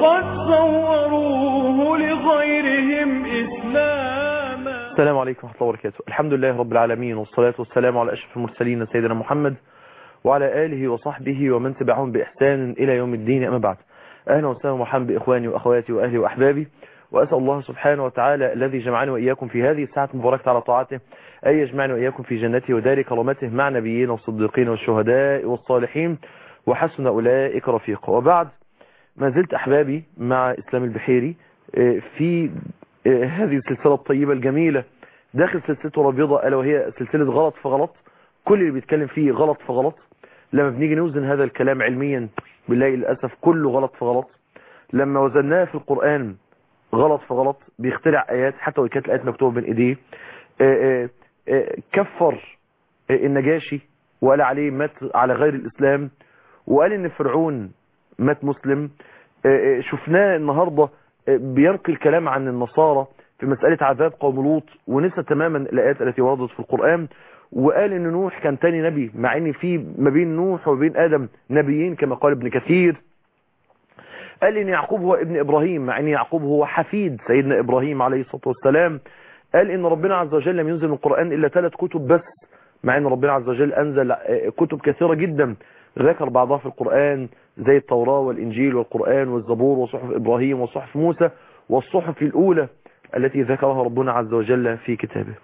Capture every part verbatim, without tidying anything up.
وقد صوروه لغيرهم إسلاما. السلام عليكم ورحمة الله وبركاته. الحمد لله رب العالمين، والصلاة والسلام على أشرف المرسلين سيدنا محمد وعلى آله وصحبه ومن تبعهم بإحسان إلى يوم الدين. أما بعد، أهلا وسهلا ومرحبا بإخواني وأخواتي وأهلي وأحبابي، وأسأل الله سبحانه وتعالى الذي جمعني وإياكم في هذه الساعة المباركة على طاعته أن يجمعني وإياكم في جنته ودار كرامته مع نبيين والصديقين والشهداء والصالحين وحسن أولئك رفيقا. وبعد، ما زلت أحبابي مع إسلام البحيري في هذه السلسلة الطيبة الجميلة داخل سلسلة رابضة، ألا وهي سلسلة غلط فغلط. كل اللي بيتكلم فيه غلط فغلط. لما بنيجي نوزن هذا الكلام علميا بالله للأسف كله غلط فغلط. لما وزناه في القرآن غلط فغلط، بيخترع آيات حتى وإن كانت الآيات مكتوبة بين إيديه. كفر النجاشي وقال عليه مات على غير الإسلام، وقال إن فرعون مات مسلم. شفناه النهاردة بينقل الكلام عن النصارى في مسألة عذاب قوم لوط، ونسى تماما الآيات التي وردت في القرآن، وقال ان نوح كان تاني نبي، مع ان في ما بين نوح وبين آدم نبيين كما قال ابن كثير. قال ان يعقوب هو ابن إبراهيم، مع ان يعقوب هو حفيد سيدنا إبراهيم عليه الصلاة والسلام. قال ان ربنا عز وجل لم ينزل من القرآن إلا ثلاث كتب بس، مع ان ربنا عز وجل أنزل كتب كثيرة جدا ذكر بعضها في القرآن زي التوراة والإنجيل والقرآن والزبور وصحف إبراهيم وصحف موسى والصحف الأولى التي ذكرها ربنا عز وجل في كتابه.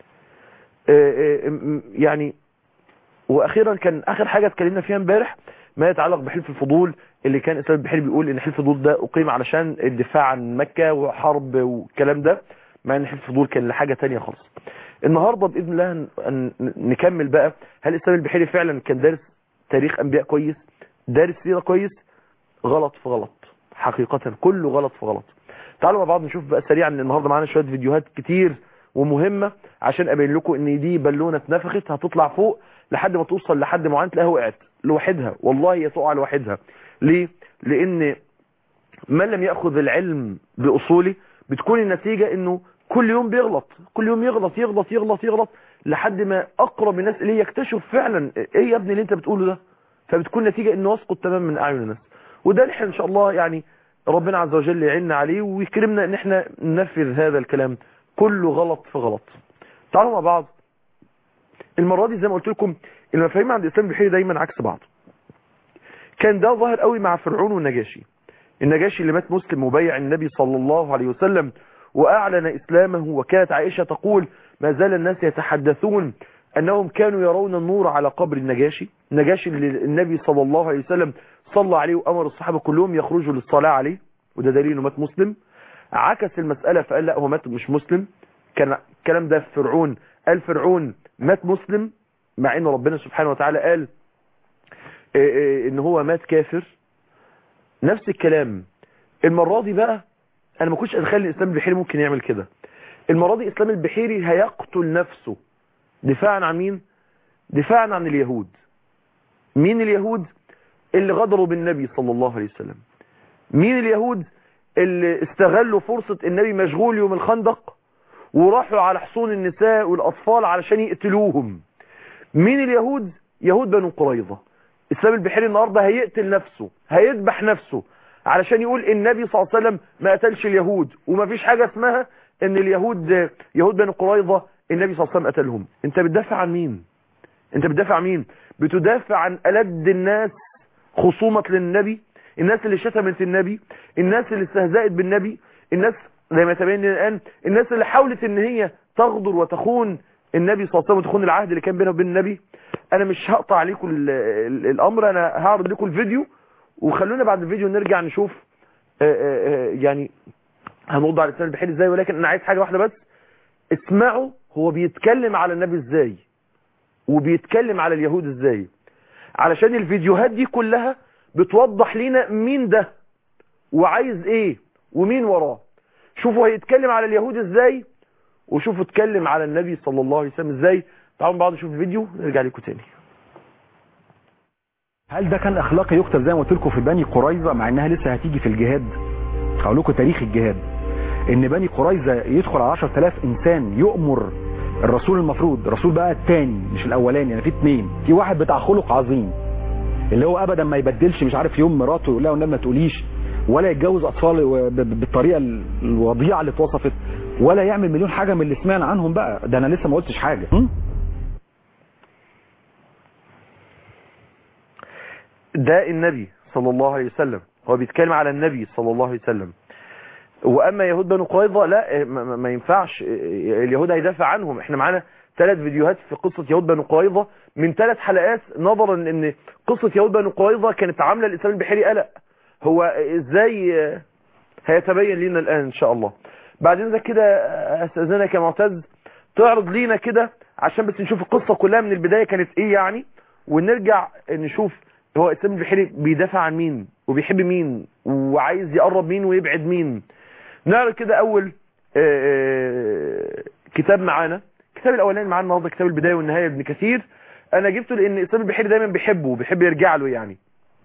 يعني واخيرا كان اخر حاجة اتكلمنا فيها امبارح ما يتعلق بحلف الفضول، اللي كان اسلام البحيري بيقول ان حلف الفضول ده اقيم علشان الدفاع عن مكة وحرب والكلام ده، مع ان حلف الفضول كان لحاجة تانية خالص. النهاردة باذن الله نكمل بقى، هل اسلام البحيري فعلا كان دارس تاريخ انبياء كويس، دارس سيرة كويس؟ غلط في غلط، حقيقة كله غلط في غلط. تعالوا مع بعض نشوف بقى سريعا. النهاردة معانا شوية فيديوهات كتير ومهمة عشان ابين لكم ان دي بالونة اتنفخت هتطلع فوق لحد ما توصل لحد معين تلاقيها وقعت لوحدها. والله هي تقع لوحدها. ليه؟ لان من لم يأخذ العلم بأصوله بتكون النتيجة انه كل يوم بيغلط، كل يوم يغلط يغلط يغلط يغلط لحد ما اقرب الناس اليه يكتشف فعلا ايه يا ابني اللي انت بتقوله ده، فبتكون نتيجة انه يسقط تماما من اعين الناس. وده نحن ان شاء الله يعني ربنا عز وجل يعيننا عليه ويكرمنا ان احنا ننفذ هذا الكلام كله غلط في غلط. تعالوا مع بعض. المرة دي زي ما قلت لكم المفاهيم عند الإسلام البحيري دايما عكس بعض. كان ده ظاهر قوي مع فرعون والنجاشي. النجاشي اللي مات مسلم مبايع النبي صلى الله عليه وسلم وأعلن إسلامه، وكانت عائشة تقول ما زال الناس يتحدثون أنهم كانوا يرون النور على قبر النجاشي. النجاشي اللي النبي صلى الله عليه وسلم صلى عليه وأمر الصحابة كلهم يخرجوا للصلاة عليه، وده دليل انه مات مسلم. عكس المسألة فقال لا هو مات مش مسلم. كان الكلام ده في فرعون، قال فرعون مات مسلم مع ان ربنا سبحانه وتعالى قال ان هو مات كافر. نفس الكلام المرة دي بقى انا ما كنتش اتخيل ان الاسلام البحيري ممكن يعمل كده. المرة دي الاسلام البحيري هيقتل نفسه دفاعا عن مين؟ دفاعا عن اليهود. مين اليهود؟ اللي غدروا بالنبي صلى الله عليه وسلم. مين اليهود اللي استغلوا فرصة النبي مشغول يوم الخندق وراحوا على حصون النساء والأطفال علشان يقتلوهم؟ مين اليهود؟ يهود بنو قريظة. الإسلام البحيري النهاردة هيقتل نفسه، هيذبح نفسه علشان يقول النبي صلى الله عليه وسلم ما قتلش اليهود، وما فيش حاجة اسمها ان اليهود يهود بنو قريظة النبي صلى الله عليه وسلم قتلهم. انت بتدافع عن مين؟ انت بتدافع عن مين؟ بتدافع عن ألد الناس خصومة للنبي، الناس اللي شتمت النبي، الناس اللي استهزأت بالنبي، الناس زي ما تبين لنا الآن الناس اللي حاولت ان هي تغدر وتخون النبي صلى الله عليه وسلم وتخون العهد اللي كان بينه وبين النبي. انا مش هقطع عليكم الامر، انا هعرض لكم الفيديو وخلونا بعد الفيديو نرجع نشوف آآ آآ يعني هنرد على الاسلام البحيري ازاي. ولكن انا عايز حاجة واحدة بس، اسمعوا هو بيتكلم على النبي ازاي وبيتكلم على اليهود ازاي، علشان الفيديوهات دي كلها بتوضح لنا مين ده وعايز ايه ومين وراه. شوفوا هيتكلم على اليهود ازاي وشوفوا اتكلم على النبي صلى الله عليه وسلم ازاي. تعالوا بعض نشوف الفيديو نرجع لكم تاني. هل ده كان اخلاقي يكتب زي ما قلت لكم في بني قريظة، مع انها لسه هتيجي في الجهاد؟ هقول لكم تاريخ الجهاد، ان بني قريظة يدخل على عشرة آلاف انسان يؤمر الرسول، المفروض الرسول بقى الثاني مش الاولاني، يعني في اثنين، في واحد بتاع خلق عظيم اللي هو ابدا ما يبدلش، مش عارف يوم مراته يقول لها والنبي ما تقوليش ولا يتجوز اطفال بالطريقه الوضيعه اللي اتوصفت، ولا يعمل مليون حاجه من اللي سمعنا عنهم بقى. ده انا لسه ما قلتش حاجه. ده النبي صلى الله عليه وسلم، هو بيتكلم على النبي صلى الله عليه وسلم. واما يهود بنو قريظه لا، ما, ما ينفعش اليهود هيدافع عنهم. احنا معانا ثلاث فيديوهات في قصه يهود بنو قريظه من ثلاث حلقات، نظرا ان قصه يهود بنو قريظه كانت عامله الاسلام البحيري قلق. هو ازاي هيتبين لنا الان ان شاء الله. بعدين ده كده استاذنك يا معتز تعرض لينا كده عشان بس نشوف القصه كلها من البدايه كانت ايه يعني، ونرجع نشوف هو الاسلام البحيري بيدافع عن مين وبيحب مين وعايز يقرب مين ويبعد مين. نعرض كده اول كتاب معانا، الكتاب الاولاني معانا النهارده كتاب البدايه والنهايه ابن كثير. انا جبته لان الاسلام البحيري دايما بيحبه وبيحب يرجع له يعني.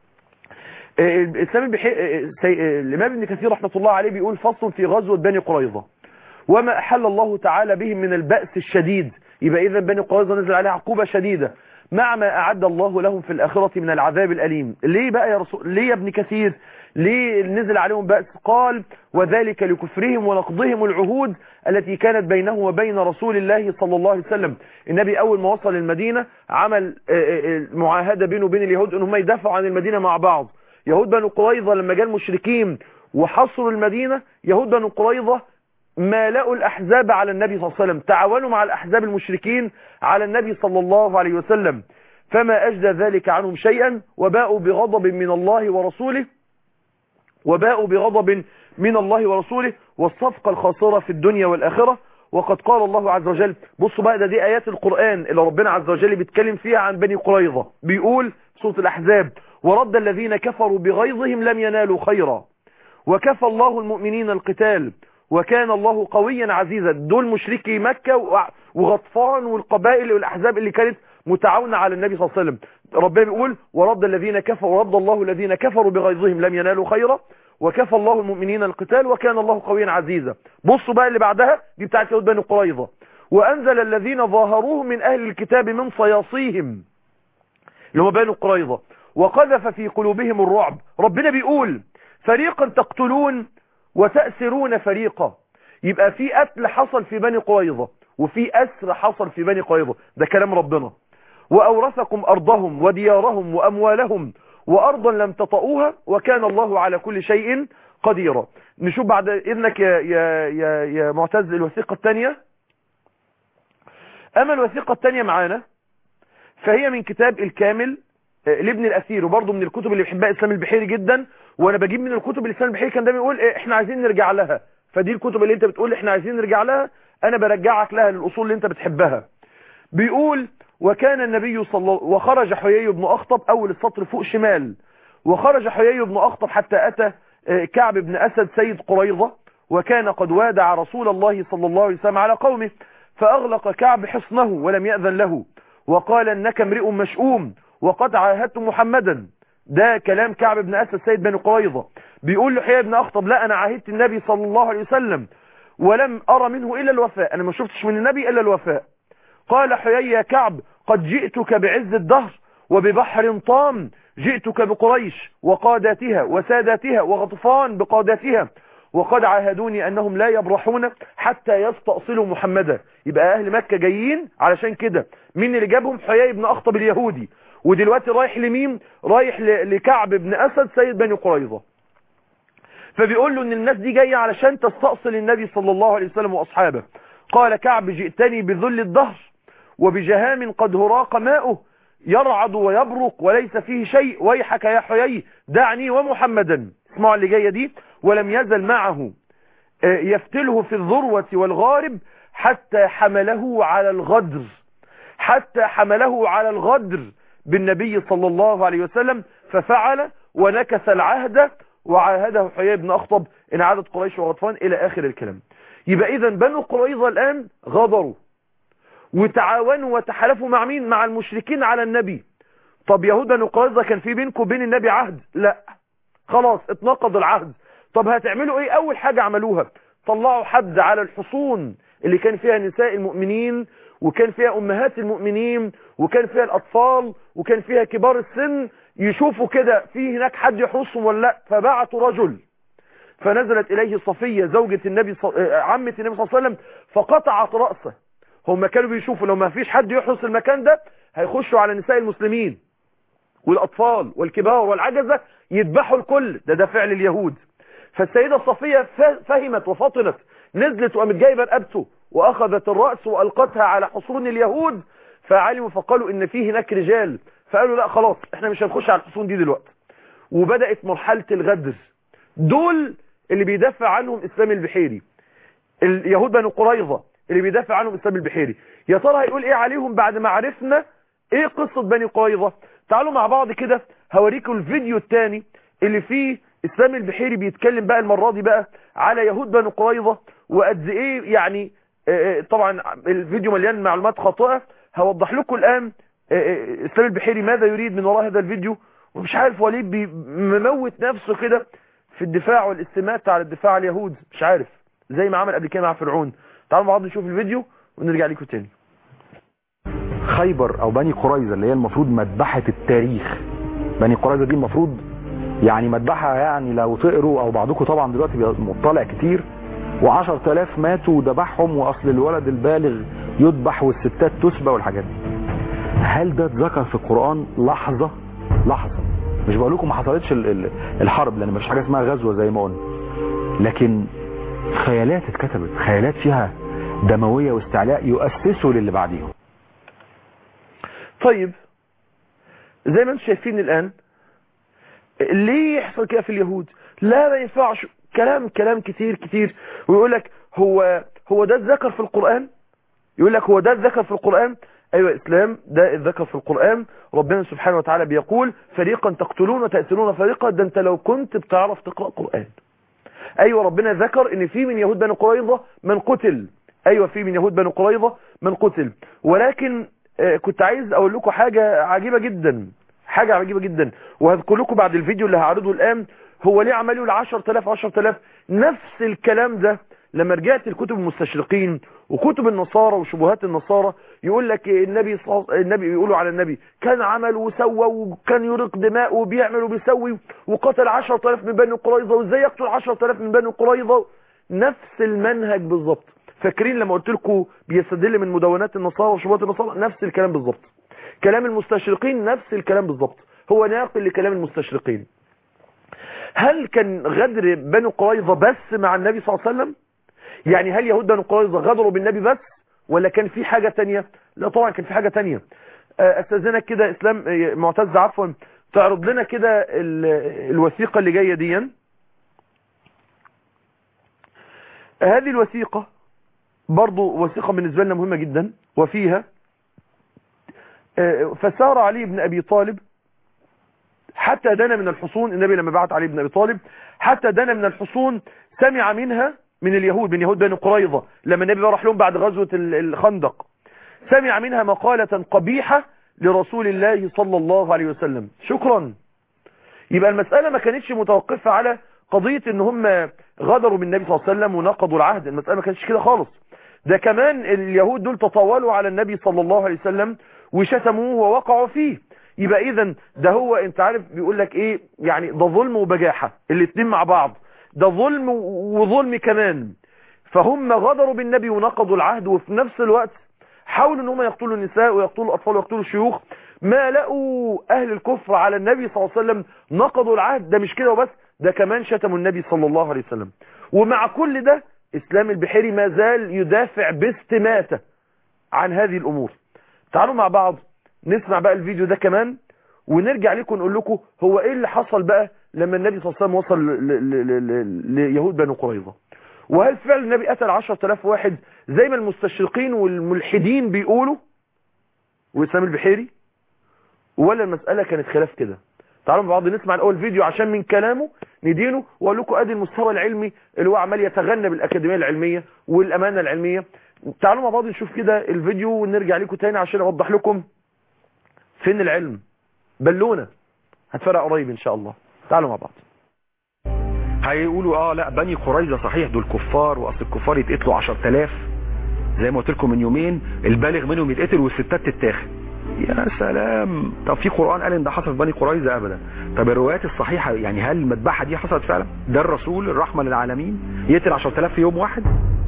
الاسلام البحيري الامام ابن كثير رحمه الله عليه بيقول فصل في غزوه بني قريظه وما احل الله تعالى بهم من البأس الشديد. يبقى اذا بني قريظه نزل عليها عقوبه شديده مع ما أعد الله لهم في الآخرة من العذاب الأليم. ليه بقى يا رسول، ليه يا ابن كثير، ليه نزل عليهم بأس؟ قال وذلك لكفرهم ونقضهم العهود التي كانت بينهم وبين رسول الله صلى الله عليه وسلم. النبي أول ما وصل المدينة عمل معاهدة بينه وبين اليهود أنهم يدافعوا عن المدينة مع بعض. يهود بنو قريظة لما جاء المشركين وحصروا المدينة، يهود بنو قريظة مالأوا الأحزاب على النبي صلى الله عليه وسلم، تعاونوا مع الأحزاب المشركين على النبي صلى الله عليه وسلم، فما أجدى ذلك عنهم شيئا وباءوا بغضب من الله ورسوله وباءوا بغضب من الله ورسوله والصفقة الخاسرة في الدنيا والآخرة. وقد قال الله عز وجل، بصوا بقى ده دي آيات القرآن اللي ربنا عز وجل بيتكلم فيها عن بني قريظة. بيقول سورة الأحزاب ورد الذين كفروا بغيظهم لم ينالوا خيرا وكفى الله المؤمنين القتال وكان الله قويا عزيزا. دول مشركي مكة وغطفان والقبائل والأحزاب اللي كانت متعاونة على النبي صلى الله عليه وسلم. ربنا بيقول ورد الذين كفروا ورد الله الذين كفروا بغيظهم لم ينالوا خيرا وكفى الله المؤمنين القتال وكان الله قويا عزيزا. بصوا بقى اللي بعدها دي بتاعت يهود بني قريظة. وأنزل الذين ظاهروهم من أهل الكتاب من صياصيهم اللي هم بني قريظة وقذف في قلوبهم الرعب. ربنا بيقول فريقا تقتلون وتأسرون فريقا. يبقى في قتل حصل في بني قريظة وفي أسر حصل في بني قريظة، ده كلام ربنا. وأورثكم أرضهم وديارهم وأموالهم وأرضا لم تطئوها وكان الله على كل شيء قديرا. نشوف بعد إذنك يا, يا, يا, يا معتز الوثيقة الثانية. أما الوثيقة الثانية معانا فهي من كتاب الكامل لابن الأثير، وبرضه من الكتب اللي بيحبها الإسلام البحيري جدا. وانا بجيب من الكتب الإسلام البحيري كان دايما يقول إيه احنا عايزين نرجع لها، فدي الكتب اللي انت بتقول احنا عايزين نرجع لها انا برجعك لها للأصول اللي انت بتحبها. بيقول وكان النبي صلى الله وخرج حيي بن أخطب، اول السطر فوق شمال، وخرج حيي بن أخطب حتى أتى كعب بن أسد سيد قريظة وكان قد وادع رسول الله صلى الله عليه وسلم على قومه فأغلق كعب حصنه ولم يأذن له وقال انك امرئ مشؤوم وقد عاهدت محمدا. ده كلام كعب بن أسد سيد بن قريظة. بيقول له حيي بن أخطب لا أنا عاهدت النبي صلى الله عليه وسلم ولم أرى منه إلا الوفاء، أنا ما شفتش من النبي إلا الوفاء. قال حيي يا كعب قد جئتك بعز الدهر وببحر طام، جئتك بقريش وقاداتها وساداتها وغطفان بقاداتها وقد عاهدوني أنهم لا يبرحون حتى يستأصلوا محمدا. يبقى أهل مكة جايين علشان كده. مين اللي جابهم؟ حيي بن أخطب اليهودي. ودلوقتي رايح لمين؟ رايح لكعب بن أسد سيد بني قريظة. فبيقول له ان الناس دي جاية علشان تستأصل النبي صلى الله عليه وسلم وأصحابه. قال كعب جئتني بذل الدهر وبجهام قد هراق ماؤه يرعد ويبرق وليس فيه شيء ويحك يا حيي دعني ومحمدا. اسمعوا اللي جاية دي. ولم يزل معه يفتله في الذروة والغارب حتى حمله على الغدر حتى حمله على الغدر بالنبي صلى الله عليه وسلم ففعل ونكث العهد وعاهده حيي بن أخطب إن عادت قريش وغطفان إلى آخر الكلام. يبقى إذن بنو قريظة الآن غدروا وتعاونوا وتحالفوا مع مين؟ مع المشركين على النبي. طب يهود بنو قريظة كان في بينكم وبين النبي عهد؟ لا، خلاص اتنقض العهد. طب هتعملوا ايه؟ اول حاجة عملوها طلعوا حد على الحصون اللي كان فيها نساء المؤمنين وكان فيها امهات المؤمنين وكان فيها الاطفال وكان فيها كبار السن، يشوفوا كده في هناك حد يحرسهم ولا لا. فبعتوا رجل فنزلت إليه صفية زوجة النبي ص... عمة النبي صلى الله عليه وسلم فقطعت رأسه. هم كانوا بيشوفوا لو ما فيش حد يحرس المكان ده هيخشوا على نساء المسلمين والأطفال والكبار والعجزة يذبحوا الكل. ده ده فعل اليهود. فالسيدة صفية فهمت وفطنت، نزلت وقامت جايبه رقبته وأخذت الرأس وألقتها على حصون اليهود، فعلموا فقالوا إن فيه هناك رجال، فقالوا لا خلاص احنا مش هنخش على الحصون دي دلوقتي. وبدأت مرحلة الغدر. دول اللي بيدافع عنهم إسلام البحيري، اليهود بنو قريظة اللي بيدافع عنهم إسلام البحيري. يا ترى هيقول ايه عليهم بعد ما عرفنا ايه قصة بني قريظة؟ تعالوا مع بعض كده هوريكم الفيديو الثاني اللي فيه إسلام البحيري بيتكلم بقى المرة دي بقى على يهود بنو قريظة وقد ايه يعني. طبعا الفيديو مليان معلومات خاطئة، هوضح لكم الآن إسلام البحيري ماذا يريد من وراء هذا الفيديو. ومش عارف وليد بيموت نفسه كده في الدفاع والاستماتة على الدفاع على اليهود، مش عارف زي ما عمل قبل كده مع فرعون. تعالوا مع بعض نشوف الفيديو ونرجع لكم تاني. خيبر او بني قريظة اللي هي المفروض مذبحة التاريخ، بني قريظة دي المفروض يعني مذبحة، يعني لو تقروا او بعضكم طبعا دلوقتي مطلع كتير، وعشر تلاف ماتوا وذبحهم، واصل الولد البالغ يذبح والستات تسبى والحاجات دي. هل ده اتذكر في القرآن لحظة لحظة؟ مش بقول لكم ما حصلتش الحرب لان مفيش حاجة اسمها غزوة زي ما قلنا، لكن خيالات اتكتبت، خيالات فيها دموية واستعلاء يؤسسوا للي بعديهم. طيب زي ما انتم شايفين الآن ليه يحصل كده في اليهود؟ لا ما ينفعش، كلام كلام كتير كتير. ويقول لك هو هو ده اتذكر في القرآن، يقول لك هو ده اتذكر في القرآن. ايوه اسلام ده اتذكر في القرآن. ربنا سبحانه وتعالى بيقول فريقا تقتلون وتأسرون فريقا. ده انت لو كنت بتعرف تقرأ قرآن. ايوه ربنا ذكر ان في من يهود بني قريظة من قتل، ايوه في من يهود بني قريظة من قتل. ولكن آه كنت عايز اقول لكم حاجة عجيبة جدا، حاجة عجيبة جدا، وهذكر لكم بعد الفيديو اللي هعرضه الآن. هو ليه عملوا ل عشرة آلاف عشرة آلاف؟ نفس الكلام ده لما رجعت الكتب المستشرقين وكتب النصارى وشبهات النصارى يقول لك النبي النبي بيقولوا على النبي كان عمل وسوى وكان يرق دماء وبيعمل وبيسوي وقتل عشرة آلاف من بني قريظة، وازاي يقتل عشرة آلاف من بني قريظة. نفس المنهج بالظبط. فاكرين لما قلت لكم بيستدل من مدونات النصارى وشبهات النصارى؟ نفس الكلام بالظبط. كلام المستشرقين نفس الكلام بالظبط، هو ناقل لكلام المستشرقين. هل كان غدر بني قريظة بس مع النبي صلى الله عليه وسلم؟ يعني هل يهود بني قريظة غدروا بالنبي بس ولا كان في حاجة تانية؟ لا طبعا كان في حاجة تانية. استاذنك كده اسلام معتز عفوا تعرض لنا كده الوثيقة اللي جاية دي. هذه الوثيقة برضو وثيقة بالنسبة لنا مهمة جدا، وفيها فسار علي بن أبي طالب حتى دنا من الحصون. النبي لما بعت علي بن أبي طالب حتى دنا من الحصون سمع منها من اليهود من يهود بني قريظة لما النبي راح لهم بعد غزوة الخندق، سمع منها مقالة قبيحة لرسول الله صلى الله عليه وسلم. شكرا. يبقى المسألة ما كانتش متوقفة على قضية ان هم غدروا بالنبي صلى الله عليه وسلم ونقضوا العهد، المسألة ما كانتش كده خالص. ده كمان اليهود دول تطاولوا على النبي صلى الله عليه وسلم وشتموه ووقعوا فيه. يبقى اذا ده هو انت عارف بيقول لك ايه يعني، ده ظلم وبجاحة الاثنين مع بعض، ده ظلم وظلم كمان. فهم غدروا بالنبي ونقضوا العهد وفي نفس الوقت حاولوا ان هم يقتلوا النساء ويقتلوا الاطفال ويقتلوا الشيوخ. ما لقوا اهل الكفر على النبي صلى الله عليه وسلم نقضوا العهد. ده مش كده وبس، ده كمان شتموا النبي صلى الله عليه وسلم. ومع كل ده اسلام البحيري ما زال يدافع باستماتة عن هذه الامور. تعالوا مع بعض نسمع بقى الفيديو ده كمان ونرجع لكم نقول لكم هو ايه اللي حصل بقى لما النبي صلى الله عليه وسلم وصل ليهود بني قريظة، وهل فعلا النبي قتل عشرة آلاف واحد زي ما المستشرقين والملحدين بيقولوا واسلام البحيري، ولا المسألة كانت خلاف كده؟ تعالوا مع بعض نسمع الاول فيديو عشان من كلامه ندينه واقول لكم ادي المستوى العلمي اللي هو عمال يتغنى بالاكاديميه العلميه والامانه العلميه. تعالوا مع بعض نشوف كده الفيديو ونرجع لكم تاني عشان اوضح لكم فين العلم. بلونا هتفرق قريب ان شاء الله. تعالوا مع بعض. هيقولوا اه لا بني قريظة صحيح دول كفار، واصل الكفار يتقتلوا عشرة آلاف زي ما قلت لكم من يومين، البالغ منهم يتقتل والستات تتاخد. يا سلام. طب في قرآن قال ان ده حصل في بني قريظة؟ ابدا. طب الروايات الصحيحة يعني هل المذبحة دي حصلت فعلا؟ ده الرسول الرحمة للعالمين يقتل عشرة آلاف في يوم واحد؟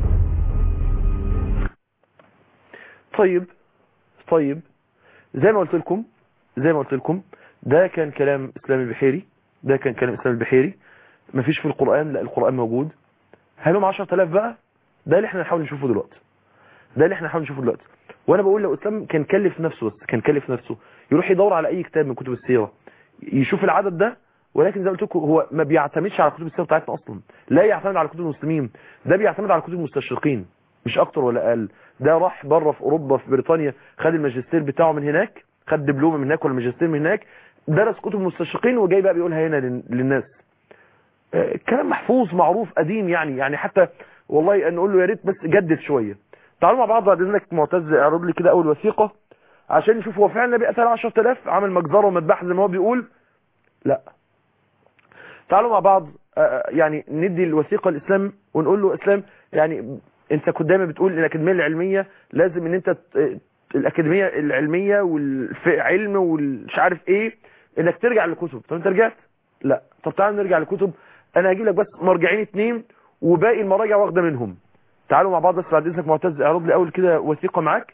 طيب طيب زي ما قلت لكم زي ما قلت لكم ده كان كلام اسلام البحيري ده كان كلام اسلام البحيري. مفيش في القرآن، لا القرآن موجود. هل هم عشرة آلاف بقى؟ ده اللي احنا نحاول نشوفه دلوقتي ده اللي احنا نحاول نشوفه دلوقتي وانا بقول لو اسلام كان كلف نفسه بس كان كلف نفسه يروح يدور على اي كتاب من كتب السيرة يشوف العدد ده. ولكن زي ما قلت لكم هو ما بيعتمدش على كتب السيرة بتاعتنا اصلا، لا يعتمد على كتب المسلمين، ده بيعتمد على كتب المستشرقين مش اكتر ولا اقل. ده راح بره في اوروبا في بريطانيا خد الماجستير بتاعه من هناك، خد دبلومه من هناك ولا ماجستير من هناك، درس كتب المستشرقين وجاي بقى بيقولها هنا للناس. كلام محفوظ معروف قديم يعني يعني حتى والله نقول له يا ريت بس جدد شويه. تعالوا مع بعض بعد اذنك معتز اعرض لي كده اول وثيقه عشان نشوف هو فعلا النبي قتل عشرة آلاف عمل مجزره ومذبحه زي ما هو بيقول؟ لا. تعالوا مع بعض يعني ندي الوثيقه الاسلام ونقول له اسلام يعني انت كنت دايما بتقول ان الاكاديميه العلميه لازم ان انت الاكاديميه العلميه والعلم والمش عارف ايه انك ترجع للكتب. طب انت رجعت؟ لا. طب تعالوا نرجع للكتب. انا هجيب لك بس مرجعين اتنين وباقي المراجع واخده منهم. تعالوا مع بعض بس بعد اذنك معتز اعرض لي اول كده وثيقه معاك.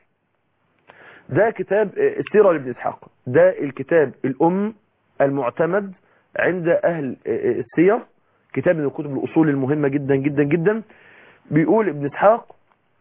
ده كتاب السيره لابن اسحاق، ده الكتاب الام المعتمد عند اهل السير، كتاب من الكتب الاصول المهمه جدا جدا جدا. بيقول ابن اسحاق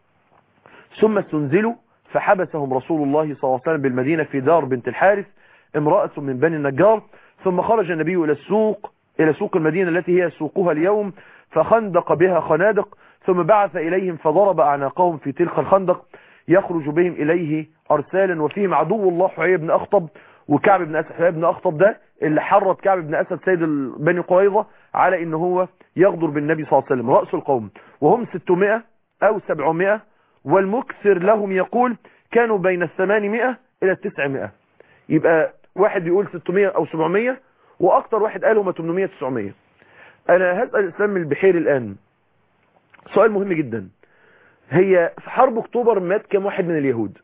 ثم استنزلوا فحبسهم رسول الله صلى الله عليه وسلم بالمدينه في دار بنت الحارث امراه من بني النجار، ثم خرج النبي الى السوق الى سوق المدينه التي هي سوقها اليوم فخندق بها خنادق، ثم بعث إليهم فضرب أعناقهم في تلك الخندق يخرج بهم إليه أرسالا وفيهم عدو الله حيي بن أخطب وكعب بن أسد. حيي بن أخطب ده اللي حرض كعب بن أسد سيد بني قريظة على إن هو يغدر بالنبي صلى الله عليه وسلم رأس القوم، وهم ستمائة أو سبعمائة، والمكثر لهم يقول كانوا بين الثمانمائة إلى التسعمائة. يبقى واحد بيقول ستمائة أو سبعمائة وأكتر واحد قال هم ثمانمائة تسعمائة. أنا هسأل الإسلام البحيري الآن سؤال مهم جدا. هي في حرب اكتوبر مات كم واحد من اليهود؟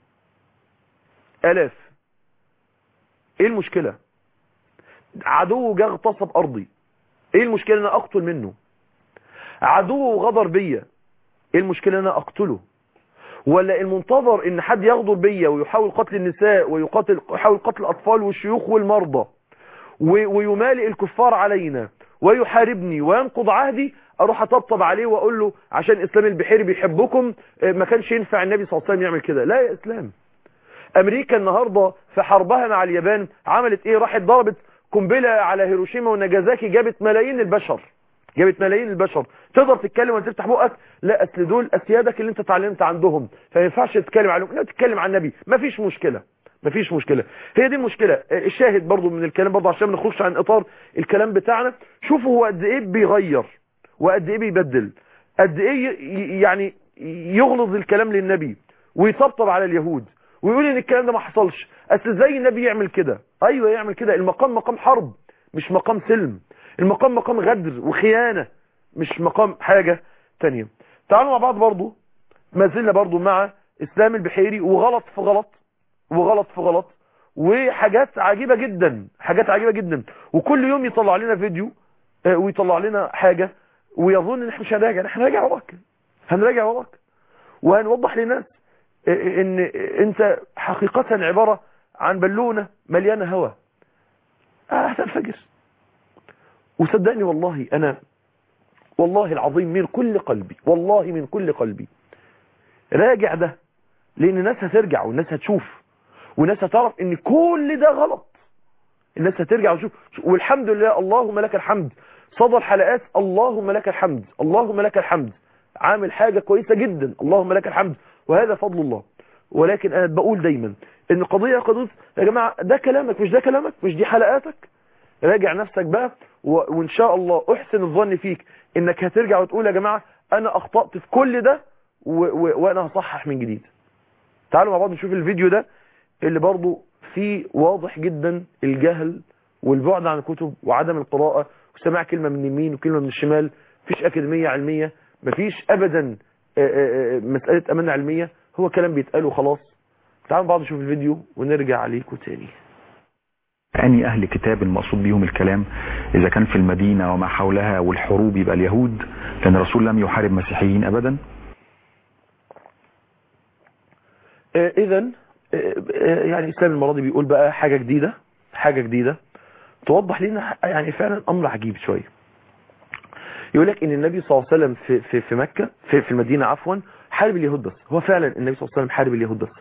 آلاف. ايه المشكلة؟ عدو جه اغتصب ارضي، ايه المشكلة ان انا اقتل منه؟ عدو غدر بيا، ايه المشكلة ان انا اقتله؟ ولا المنتظر ان حد يغدر بيا ويحاول قتل النساء ويقاتل يحاول قتل الاطفال والشيوخ والمرضى ويمالئ الكفار علينا ويحاربني وينقض عهدي اروح اطبطب عليه واقول له عشان اسلام البحيري بيحبكم ما كانش ينفع النبي صلى الله عليه وسلم يعمل كده؟ لا يا اسلام. امريكا النهاردة في حربها مع اليابان عملت ايه؟ راحت ضربت قنبله على هيروشيما وناجازاكي جابت ملايين البشر جابت ملايين البشر. تقدر تتكلم ولا تفتح بقك؟ لا، اصل دول اسيادك اللي انت اتعلمت عندهم فما ينفعش تتكلم عليهم. لا، تتكلم عن النبي مفيش مشكله مفيش مشكله. هي دي المشكله. الشاهد برضو من الكلام برضو عشان ما نخرجش عن اطار الكلام بتاعنا، شوفوا هو قد ايه بيغير وقد ايه بيبدل، قد ايه يعني يغلظ الكلام للنبي ويطبطب على اليهود ويقول ان الكلام ده ما حصلش. اصل ازاي النبي يعمل كده؟ ايوه يعمل كده. المقام مقام حرب مش مقام سلم، المقام مقام غدر وخيانة مش مقام حاجة تانية. تعالوا مع بعض برضو، ما زلنا برضو مع اسلام البحيري وغلط في غلط وغلط في غلط وحاجات عجيبة جدا حاجات عجيبة جدا. وكل يوم يطلع لنا فيديو ويطلع لنا حاجة ويظن ان احنا مش هنراجع. احنا هنراجع وراك هنراجع وراك وهنوضح للناس ان انت حقيقة عبارة عن بالونة مليانة هواء هتنفجر. وصدقني والله انا والله العظيم من كل قلبي والله من كل قلبي راجع ده، لان الناس هترجع والناس هتشوف والناس هتعرف ان كل ده غلط. الناس هترجع وتشوف. والحمد لله اللهم لك الحمد، صدى الحلقات اللهم لك الحمد اللهم لك الحمد عامل حاجة كويسة جدا اللهم لك الحمد وهذا فضل الله. ولكن انا بقول دايما ان قضية قدوس يا جماعة ده كلامك مش ده كلامك مش دي حلقاتك. راجع نفسك بقى و... وان شاء الله احسن الظن فيك انك هترجع وتقول يا جماعة انا اخطأت في كل ده و... و... وانا هصحح من جديد. تعالوا مع بعض نشوف الفيديو ده اللي برضو فيه واضح جدا الجهل والبعد عن الكتب وعدم القراءة وسماع كلمة من اليمين وكلمة من الشمال. مفيش اكاديمية علمية، مفيش ابدا مسألة امانة علمية، هو كلام بيتقال وخلاص. تعالوا بعض نشوف الفيديو ونرجع عليكم تاني. أني أهل كتاب المقصود بيهم الكلام إذا كان في المدينة وما حولها والحروب يبقى اليهود، لأن الرسول لم يحارب مسيحيين أبدا. آه إذا آه يعني الإسلام المرة دي بيقول بقى حاجة جديدة، حاجة جديدة توضح لنا يعني فعلا أمر عجيب شوية. يقول لك إن النبي صلى الله عليه وسلم في في في مكة في في المدينة عفوا حارب اليهود بس. هو فعلا النبي صلى الله عليه وسلم حارب اليهود بس.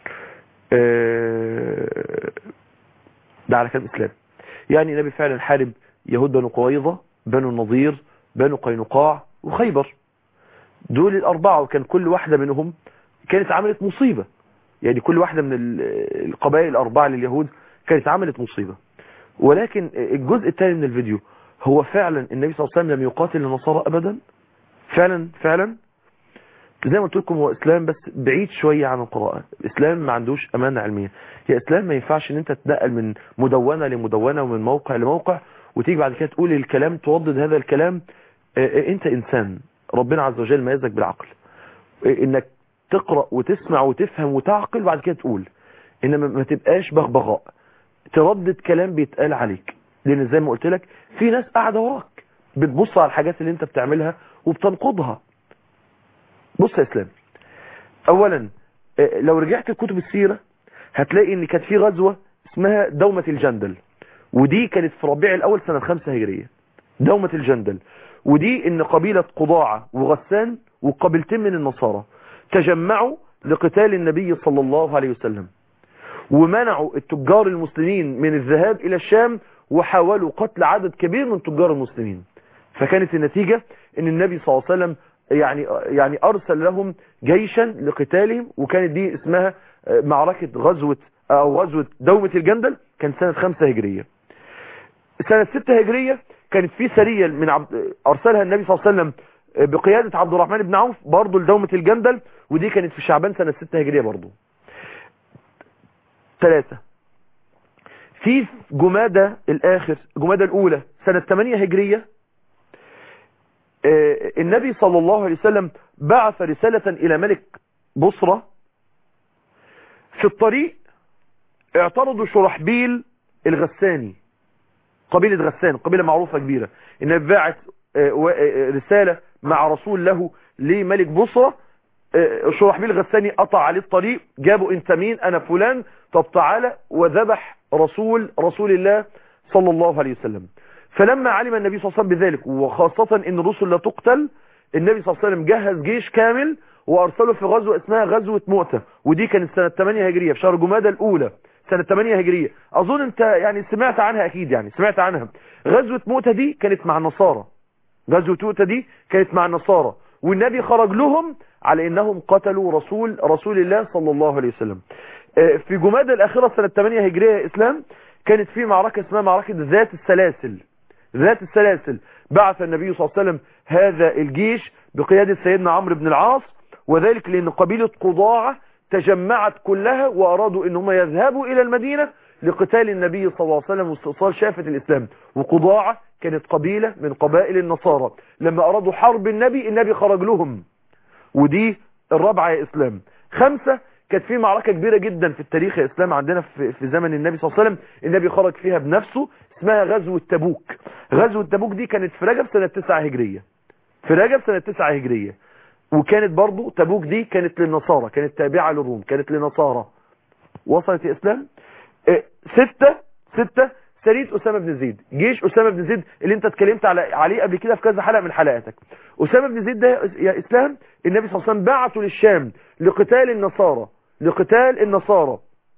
آه ده على كلام الإسلام. يعني النبي فعلا حارب يهود بنو قريظة، بنو النضير، بنو قينقاع وخيبر. دول الأربعة، وكان كل واحدة منهم كانت عملت مصيبة. يعني كل واحدة من القبائل الأربعة لليهود كانت عملت مصيبة. ولكن الجزء الثاني من الفيديو هو فعلا النبي صلى الله عليه وسلم لم يقاتل النصارى أبدا. فعلا فعلا زي ما قلت لكم هو إسلام بس بعيد شوية عن القراءة. إسلام ما عندوش أمانة علمية. يا إسلام ما ينفعش ان انت تنقل من مدونة لمدونة ومن موقع لموقع وتيجي بعد كده تقول الكلام توضد هذا الكلام. انت إنسان ربنا عز وجل ميزك بالعقل، انك تقرأ وتسمع وتفهم وتعقل وبعد كده تقول، انما ما تبقاش بغبغاء تردد كلام بيتقال عليك. لان زي ما قلت لك في ناس قاعدة وراك بتبص على الحاجات اللي انت بتعملها وبتنقضها. بص يا اسلام، اولا لو رجعت لكتب السيرة هتلاقي ان كانت في غزوة اسمها دومة الجندل، ودي كانت في ربيع الاول سنة خمسة هجرية. دومة الجندل ودي ان قبيلة قضاعة وغسان وقبيلتين من النصارى تجمعوا لقتال النبي صلى الله عليه وسلم، ومنعوا التجار المسلمين من الذهاب الى الشام وحاولوا قتل عدد كبير من تجار المسلمين. فكانت النتيجة ان النبي صلى الله عليه وسلم يعني يعني ارسل لهم جيشا لقتالهم، وكانت دي اسمها معركة غزوة او غزوة دومة الجندل. كانت سنة خمسة هجرية. سنة ستة هجرية كانت في سرية من عبد ارسلها النبي صلى الله عليه وسلم بقيادة عبد الرحمن بن عوف برضه لدومة الجندل، ودي كانت في شعبان سنة ستة هجرية برضه. ثلاثة في جمادة الاخر جمادة الاولى سنة ثمانية هجرية النبي صلى الله عليه وسلم بعث رسالة الى ملك بصرة. في الطريق اعترضوا شرحبيل الغساني، قبيلة غسان قبيلة معروفة كبيرة. النبي بعث رسالة مع رسول له لملك بصرة. شرحبيل الغساني قطع عليه الطريق، جابوا انت مين؟ انا فلان. طب تعالى، وذبح رسول رسول الله صلى الله عليه وسلم. فلما علم النبي صلى الله عليه وسلم بذلك، وخاصة ان الرسل لا تقتل، النبي صلى الله عليه وسلم جهز جيش كامل وارسله في غزوة اسمها غزوة مؤتة، ودي كانت سنة ثمانية هجرية في شهر جمادى الاولى سنة ثمانية هجرية. اظن انت يعني سمعت عنها اكيد، يعني سمعت عنها. غزوة مؤتة دي كانت مع النصارى. غزوة مؤتة دي كانت مع النصارى، والنبي خرج لهم على انهم قتلوا رسول رسول الله صلى الله عليه وسلم. في جمادى الاخيرة سنة ثمانية هجرية اسلام كانت في معركة اسمها معركة ذات السلاسل. ذات السلاسل بعث النبي صلى الله عليه وسلم هذا الجيش بقيادة سيدنا عمرو بن العاص، وذلك لان قبيلة قضاعة تجمعت كلها وارادوا ان هم يذهبوا الى المدينة لقتال النبي صلى الله عليه وسلم واستئصال شافة الاسلام. وقضاعة كانت قبيلة من قبائل النصارى، لما ارادوا حرب النبي النبي خرج لهم. ودي الرابعة يا اسلام. خمسة كانت في معركة كبيرة جدا في التاريخ يا اسلام عندنا في, في زمن النبي صلى الله عليه وسلم، النبي خرج فيها بنفسه، اسمها غزوة تبوك. غزوة تبوك دي كانت في رجب سنة تسعة هجرية. في رجب سنة تسعة هجرية. وكانت برضو تبوك دي كانت للنصارى، كانت تابعة للروم، كانت لنصارى. وصلت يا اسلام. اه ستة ستة سرية أسامة بن زيد. جيش أسامة بن زيد اللي انت اتكلمت عليه قبل كده في كذا حلقة من حلقاتك. أسامة بن زيد ده يا اسلام النبي صلى الله عليه وسلم بعته للشام لقتال النصارى لقتال النصارى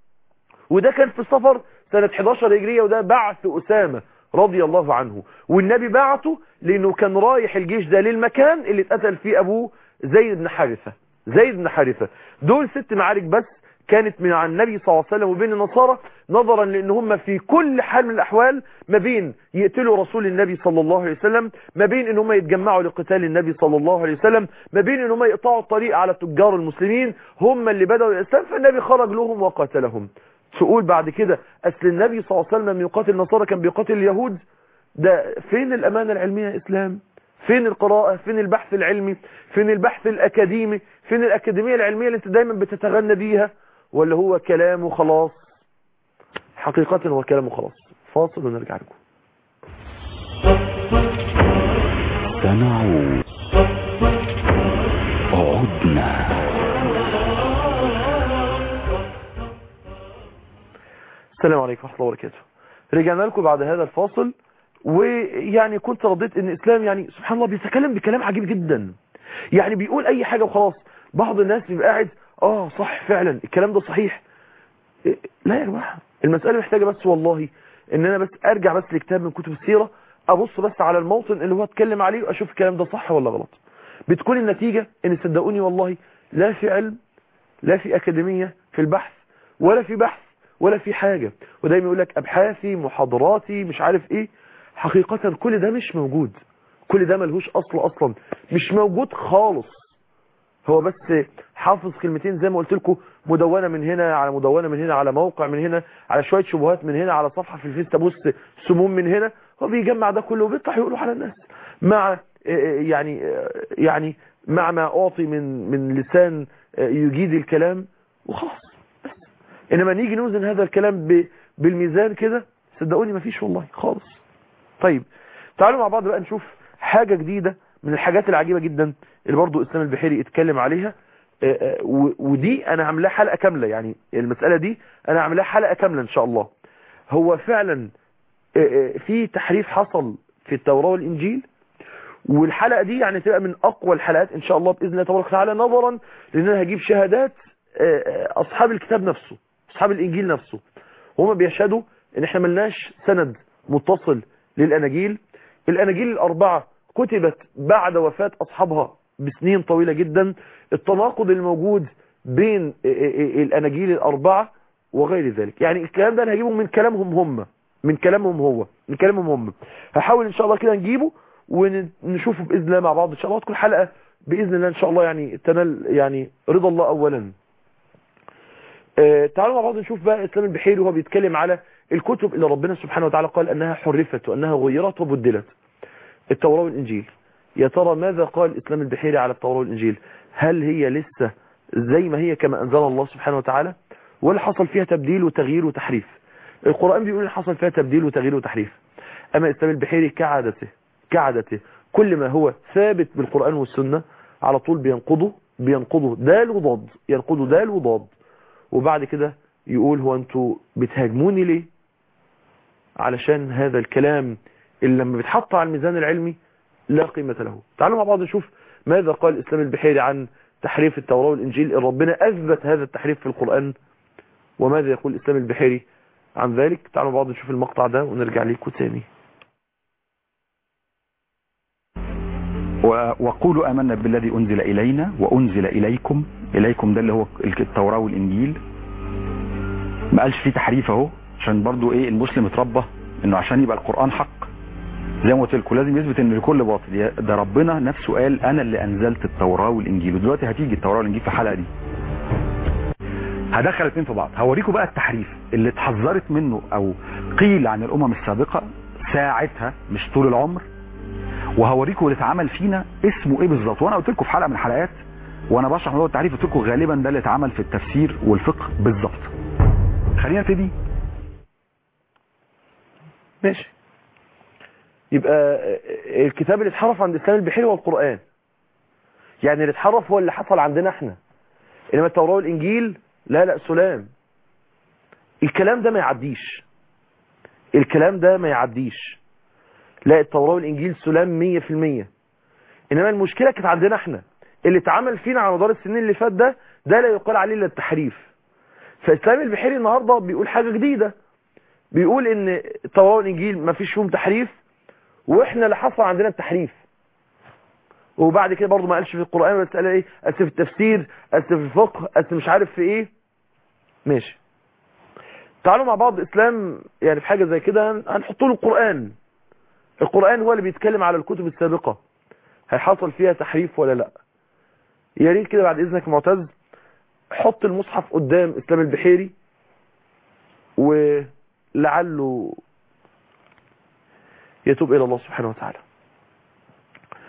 وده كان في الصفر سنة حداشر هجرية، وده بعث أسامة رضي الله عنه. والنبي بعته لأنه كان رايح الجيش ده للمكان اللي اتقتل فيه أبوه زيد بن حارثة. زيد بن حارثة. دول ست معارك بس كانت من عن النبي صلى الله عليه وسلم وبين النصارى، نظرا لأن هم في كل حال من الأحوال ما بين يقتلوا رسول النبي صلى الله عليه وسلم، ما بين ان هم يتجمعوا لقتال النبي صلى الله عليه وسلم، ما بين ان هم يقطعوا الطريق على تجار المسلمين، هم اللي بدأوا الإسلام. فالنبي خرج لهم وقاتلهم. تقول بعد كده أصل النبي صلى الله عليه وسلم يقاتل النصارى كان بيقاتل اليهود؟ ده فين الأمانة العلمية يا إسلام؟ فين القراءة؟ فين البحث العلمي؟ فين البحث الأكاديمي؟ فين الأكاديمية العلمية اللي انت دايما بتتغنى بيها؟ ولا هو كلام وخلاص؟ حقيقة هو كلام وخلاص. فاصل ونرجع لكم. سنعود، عدنا. السلام عليكم ورحمة الله وبركاته. رجعنا لكم بعد هذا الفاصل، ويعني كنت رديت ان الاسلام يعني سبحان الله بيتكلم بكلام عجيب جدا، يعني بيقول اي حاجة وخلاص. بعض الناس بيبقى قاعد اه صح فعلا الكلام ده صحيح. لا يا جماعه، المسألة محتاجة بس والله ان انا بس ارجع بس لكتاب من كتب السيرة، ابص بس على الموطن اللي هو اتكلم عليه واشوف الكلام ده صح ولا غلط. بتكون النتيجة ان صدقوني والله لا في علم، لا في اكاديمية في البحث، ولا في بحث، ولا في حاجة. ودايما يقول لك ابحاثي، محاضراتي، مش عارف ايه. حقيقة كل ده مش موجود، كل ده ملهوش اصل اصلا، مش موجود خالص. هو بس حافظ كلمتين زي ما قلت لكم، مدونة من هنا على مدونة من هنا على موقع من هنا على شوية شبهات من هنا على صفحة في الفيس تبص سموم من هنا. هو بيجمع ده كله وبيطلع يقوله على الناس مع يعني يعني مع ما أعطي من من لسان يجيد الكلام وخلاص. بس إنما نيجي نوزن هذا الكلام بالميزان كده، صدقوني ما فيش والله خالص. طيب تعالوا مع بعض بقى نشوف حاجة جديدة من الحاجات العجيبة جدا اللي برضو اسلام البحيري اتكلم عليها. ودي انا عاملاها حلقة كاملة، يعني المسألة دي انا عاملاها حلقة كاملة ان شاء الله. هو فعلا في تحريف حصل في التوراة والانجيل، والحلقة دي يعني تبقى من اقوى الحلقات ان شاء الله باذن الله تبارك وتعالى، نظرا لان انا هجيب شهادات اصحاب الكتاب نفسه، اصحاب الانجيل نفسه. هما بيشهدوا ان احنا ملناش سند متصل للاناجيل. الاناجيل الاربعة كتبت بعد وفاة اصحابها بسنين طويلة جدا. التناقض الموجود بين الاناجيل الاربعة وغير ذلك، يعني الكلام ده انا هجيبه من كلامهم هم، من كلامهم هو من كلامهم هم. هحاول ان شاء الله كده نجيبه ونشوفه باذن الله مع بعض ان شاء الله. تكون حلقة باذن الله ان شاء الله يعني تنال يعني رضا الله اولا. آه تعالوا مع بعض نشوف بقى اسلام البحيري وهو بيتكلم على الكتب اللي ربنا سبحانه وتعالى قال انها حرفت وانها غيرت وبدلت. التوراة والانجيل، يا ترى ماذا قال اسلام البحيري على التوراة والانجيل؟ هل هي لسه زي ما هي كما انزل الله سبحانه وتعالى، ولا حصل فيها تبديل وتغيير وتحريف؟ القرآن بيقول ان حصل فيها تبديل وتغيير وتحريف. اما اسلام البحيري كعادته كعادته كل ما هو ثابت بالقرآن والسنة على طول بينقضه بينقضه دال وضاد، ينقضه دال وضاد. وبعد كده يقول هو انتوا بتهاجموني ليه؟ علشان هذا الكلام اللي لما بيتحط على الميزان العلمي لا قيمة له. تعالوا مع بعض نشوف ماذا قال اسلام البحيري عن تحريف التوراة والانجيل. ربنا اثبت هذا التحريف في القرآن، وماذا يقول اسلام البحيري عن ذلك. تعالوا مع بعض نشوف المقطع ده ونرجع ليكم تاني. وقولوا آمنا بالذي أنزل إلينا وأنزل إليكم. إليكم ده اللي هو التوراة والإنجيل. ما قالش فيه تحريف اهو، عشان برضو ايه المسلم اتربى انه عشان يبقى القرآن حق زي ما قلت لكم لازم يثبت ان الكل باطل. ده ربنا نفسه قال انا اللي انزلت التوراة والانجيل، ودلوقتي هتيجي التوراة والانجيل في الحلقة دي. هدخل اتنين في بعض. هوريكم بقى التحريف اللي اتحذرت منه او قيل عن الامم السابقة ساعتها مش طول العمر، وهوريكم اللي اتعمل فينا اسمه ايه بالظبط. وانا قلت لكم في حلقة من الحلقات وانا بشرح موضوع التحريف قلت لكم غالبا ده اللي اتعمل في التفسير والفقه بالظبط. خلينا نبتدي. ماشي. يبقى الكتاب اللي اتحرف عند اسلام البحيري هو القرآن، يعني اللي اتحرف هو اللي حصل عندنا احنا. انما التوراة والانجيل لا لا سلام. الكلام ده ما يعديش، الكلام ده ما يعديش. لا التوراة والانجيل سلام مية في المية. انما المشكلة كانت عندنا احنا، اللي اتعمل فينا على مدار السنين اللي فات ده ده لا يقال عليه الا التحريف. فاسلام البحيري النهاردة بيقول حاجة جديدة، بيقول ان التوراة والانجيل ما فيش فيهم تحريف، واحنا اللي حصل عندنا التحريف. وبعد كده برضو ما قالش في القرآن، بس قال ايه؟ قال في التفسير، قال في الفقه، قال مش عارف في ايه. ماشي. تعالوا مع بعض اسلام يعني في حاجة زي كده هنحط له القرآن. القرآن هو اللي بيتكلم على الكتب السابقة، هيحصل فيها تحريف ولا لا؟ يا ريت كده بعد اذنك معتز حط المصحف قدام اسلام البحيري ولعله يتوب الى الله سبحانه وتعالى.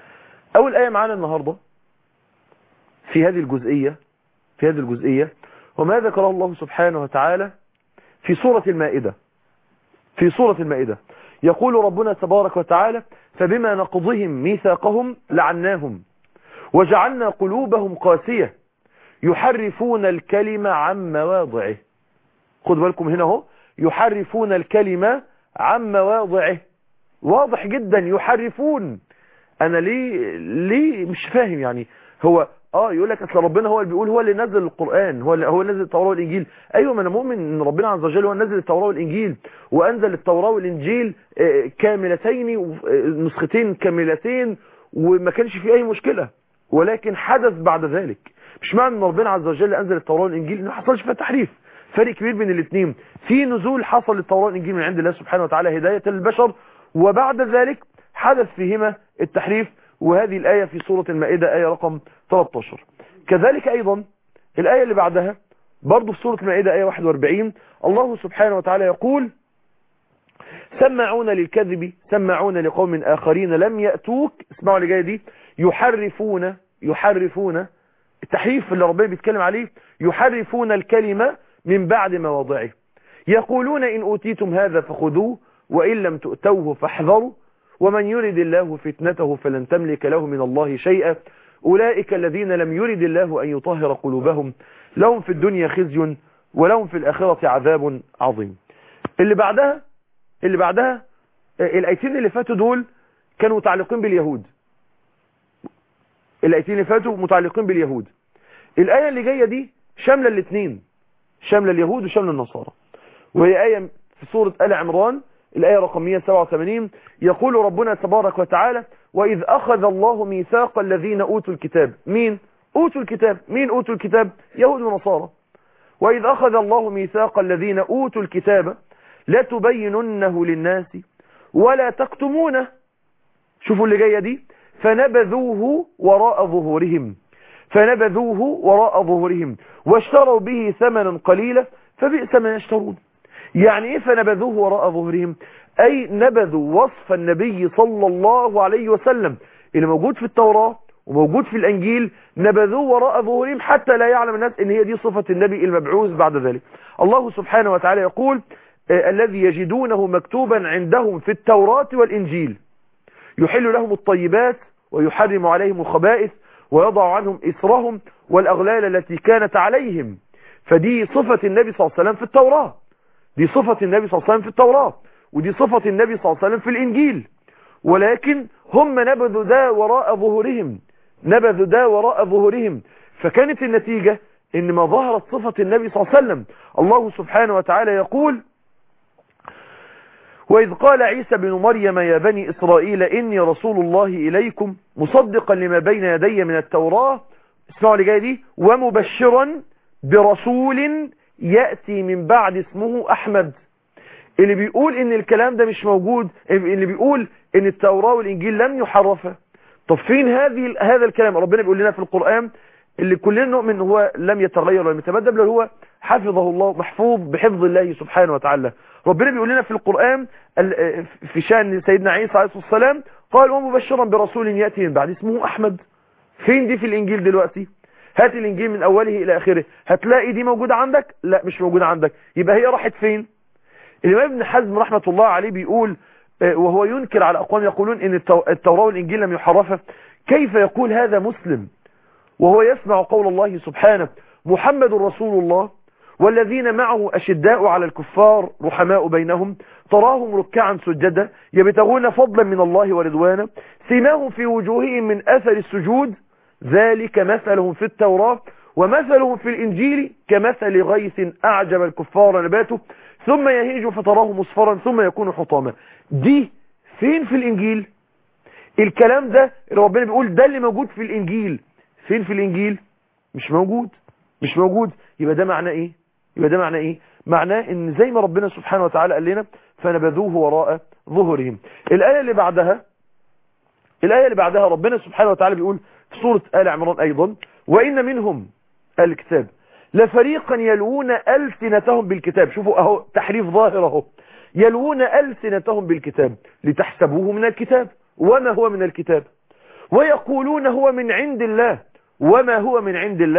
اول ايه معانا النهاردة في هذه الجزئية في هذه الجزئية وما ذكره الله سبحانه وتعالى في سورة المائدة. في سورة المائدة يقول ربنا تبارك وتعالى فبما نقضهم ميثاقهم لعناهم وجعلنا قلوبهم قاسية يحرفون الكلمة عن مواضعه. خد بالكم هنا اهو، يحرفون الكلمة عن مواضعه، واضح جدا يحرفون. انا ليه ليه مش فاهم يعني. هو اه يقول لك اصل ربنا هو اللي بيقول، هو اللي نزل القرآن، هو اللي هو نزل التوراة والانجيل. ايوه ما انا مؤمن ان ربنا عز وجل هو نزل التوراة والانجيل، وانزل التوراة والانجيل كاملتين، نسختين كاملتين، وما كانش في اي مشكلة. ولكن حدث بعد ذلك. مش معنى ان ربنا عز وجل انزل التوراة والانجيل انه حصلش فيها تحريف. فرق كبير بين الاثنين. في نزول حصل للتوراة والانجيل من عند الله سبحانه وتعالى هداية للبشر، وبعد ذلك حدث فيهما التحريف. وهذه الآية في سورة المائدة آية رقم ثلاثة عشر. كذلك أيضا الآية اللي بعدها برضو في سورة المائدة آية واحد وأربعين الله سبحانه وتعالى يقول سمعون للكذب سمعون لقوم آخرين لم يأتوك. اسمعوا اللي جاية دي، يحرفون يحرفون التحريف اللي ربنا بيتكلم عليه، يحرفون الكلمة من بعد مواضعه يقولون إن أوتيتم هذا فخذوه وإن لم تؤتوه فاحذروا ومن يرد الله فتنته فلن تملك له من الله شيئا أولئك الذين لم يرد الله أن يطهر قلوبهم لهم في الدنيا خزي ولهم في الآخرة عذاب عظيم. اللي بعدها اللي بعدها الآيتين اللي فاتوا دول كانوا متعلقين باليهود. الآيتين اللي فاتوا متعلقين باليهود. الآية اللي جاية دي شاملة الاثنين، شاملة اليهود وشاملة النصارى. وهي آية في سورة آل عمران الآية رقم مئة وسبعة وثمانين يقول ربنا تبارك وتعالى وإذ أخذ الله ميثاق الذين أوتوا الكتاب. مين أوتوا الكتاب؟ مين أوتوا الكتاب؟ يهود ونصارى. وإذ أخذ الله ميثاق الذين أوتوا الكتاب لتبيننه للناس ولا تكتمونه. شوفوا اللي جاية دي، فنبذوه وراء ظهورهم فنبذوه وراء ظهورهم واشتروا به ثمنا قليلا فبئس ما يشترون. يعني ايه فنبذوه وراء ظهورهم؟ اي نبذوا وصف النبي صلى الله عليه وسلم اللي موجود في التوراة وموجود في الانجيل، نبذوه وراء ظهورهم حتى لا يعلم الناس ان هي دي صفة النبي المبعوث بعد ذلك. الله سبحانه وتعالى يقول آه الذي يجدونه مكتوبا عندهم في التوراة والانجيل يحل لهم الطيبات ويحرم عليهم الخبائث ويضع عنهم إثرهم والأغلال التي كانت عليهم. فدي صفة النبي صلى الله عليه وسلم في التوراة، دي صفة النبي صلى الله عليه وسلم في التوراة، ودي صفة النبي صلى الله عليه وسلم في الإنجيل. ولكن هم نبذوا ده وراء ظهورهم نبذوا ده وراء ظهورهم فكانت النتيجة إن ما ظهرت صفة النبي صلى الله عليه وسلم. الله سبحانه وتعالى يقول وإذ قال عيسى بن مريم يا بني إسرائيل إني رسول الله إليكم مصدقا لما بين يدي من التوراة. اسمعوا اللي جاي دي، ومبشرا برسول يأتي من بعد اسمه أحمد. اللي بيقول إن الكلام ده مش موجود، اللي بيقول إن التوراة والإنجيل لم يحرفها. طب فين هذه هذا الكلام؟ ربنا بيقول لنا في القرآن اللي كلنا نؤمن هو لم يتغير ولم يتبدل، بل هو حفظه الله محفوظ بحفظ الله سبحانه وتعالى. ربنا بيقول لنا في القرآن في شأن سيدنا عيسى عليه الصلاة والسلام قال ومبشرا برسول يأتي من بعد اسمه أحمد. فين دي في الإنجيل دلوقتي؟ هات الإنجيل من أوله إلى آخره، هتلاقي دي موجودة عندك؟ لا مش موجودة عندك. يبقى هي راحت فين؟ الإمام ابن حزم رحمة الله عليه بيقول وهو ينكر على أقوام يقولون إن التوراة والإنجيل لم يحرفها، كيف يقول هذا مسلم وهو يسمع قول الله سبحانه محمد رسول الله والذين معه أشداء على الكفار رحماء بينهم تراهم ركعا سجدا يبتغون فضلا من الله ورضوانا سيماهم في وجوههم من أثر السجود ذلك مثلهم في التوراة ومثلهم في الإنجيل كمثل غيث أعجب الكفار نباته ثم يهيج فتراه مصفرا ثم يكون حطاما. دي فين في الإنجيل؟ الكلام ده اللي ربنا بيقول ده اللي موجود في الإنجيل، فين في الإنجيل؟ مش موجود مش موجود. يبقى ده معناه إيه؟ يبقى ده معناه إيه؟ معناه إن زي ما ربنا سبحانه وتعالى قال لنا فنبذوه وراء ظهورهم. الآية اللي بعدها الآية اللي بعدها ربنا سبحانه وتعالى بيقول في سورة آل عمران أيضا وإن منهم الكتاب لفريقا يلوون ألسنتهم بالكتاب. شوفوا أهو تحريف ظاهر أهو، يلوون ألسنتهم بالكتاب لتحسبوه من الكتاب وما هو من الكتاب ويقولون هو من عند الله وما هو من عند الله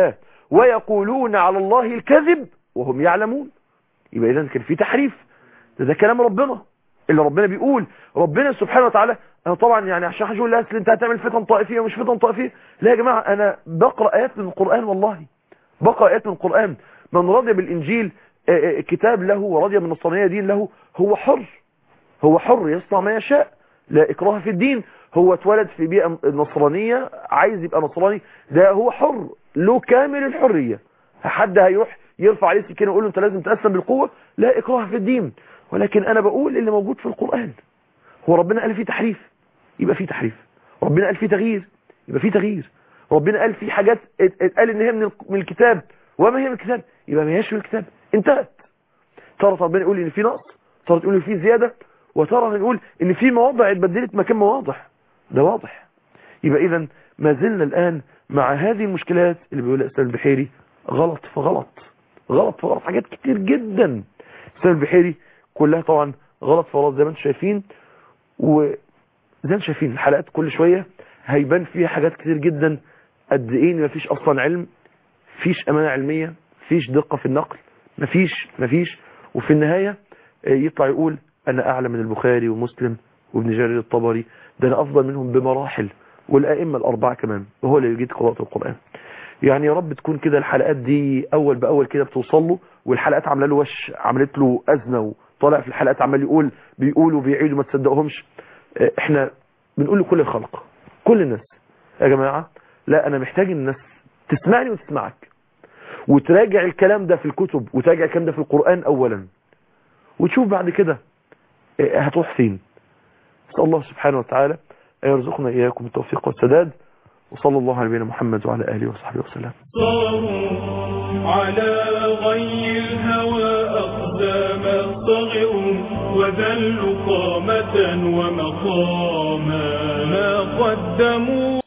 ويقولون على الله الكذب وهم يعلمون. يبقى إذن كان في تحريف. ده, ده كلام ربنا اللي ربنا بيقول. ربنا سبحانه وتعالى، أنا طبعا يعني عشان هقول لا انت هتعمل فتن طائفية ومش فتن طائفية، لا يا جماعة، أنا بقرأ آيات من القرآن، والله بقرأ آيات من القرآن. من رضي بالإنجيل كتاب له ورضي بالنصرانية دين له، هو حر، هو حر يصنع ما يشاء، لا إكراه في الدين. هو اتولد في بيئة نصرانية عايز يبقى نصراني، ده هو حر له كامل الحرية. حد هيروح يرفع عليه سكينه ويقول له انت لازم تأسلم بالقوة؟ لا إكراه في الدين. ولكن أنا بقول اللي موجود في القرآن. هو ربنا قال فيه تحريف، يبقى فيه تحريف. ربنا قال فيه تغيير، يبقى فيه تغيير. ربنا قال فيه حاجات قال ان هي من الكتاب، وما هي من الكتاب يبقى ما هيش من الكتاب، انتهت. ترى ربنا يقول ان في نقص، ترى تقول ان في زيادة، وترى نقول ان في مواضع اتبدلت مكان مواضع، ده واضح. يبقى اذا ما زلنا الآن مع هذه المشكلات اللي بيقولها الأستاذ البحيري، غلط فغلط، غلط فغلط، حاجات كتير جدا الأستاذ البحيري كلها طبعا غلط فغلط زي ما انتم شايفين. وزي ما انتم شايفين الحلقات كل شوية هيبان فيها حاجات كتير جدا، قد ايه ما فيش اصلا علم، فيش امانة علمية، فيش دقة في النقل، مفيش مفيش وفي النهاية يطلع يقول انا اعلى من البخاري ومسلم وابن جرير الطبري، ده انا افضل منهم بمراحل، والائمة الاربعة كمان، وهو اللي يجيد قراءة القرآن. يعني يا رب تكون كده الحلقات دي اول باول كده بتوصل له، والحلقات عامله له وش، عملت له ازمه، وطالع في الحلقات عمال يقول بيقول وبيعيد وما تصدقهمش. احنا بنقول لكل الخلق، كل الناس، يا جماعه لا، انا محتاج الناس تسمعني وتسمعك، وتراجع الكلام ده في الكتب، وتراجع الكلام ده في القرآن اولا، وتشوف بعد كده هتروح فين. نسأل الله سبحانه وتعالى أن يرزقنا إياكم التوفيق والسداد، وصلى الله على نبينا محمد وعلى آله وصحبه وسلم. صاروا على غي الهوى أقدام صغروا، وذلوا قامة ومقاما ما قدموا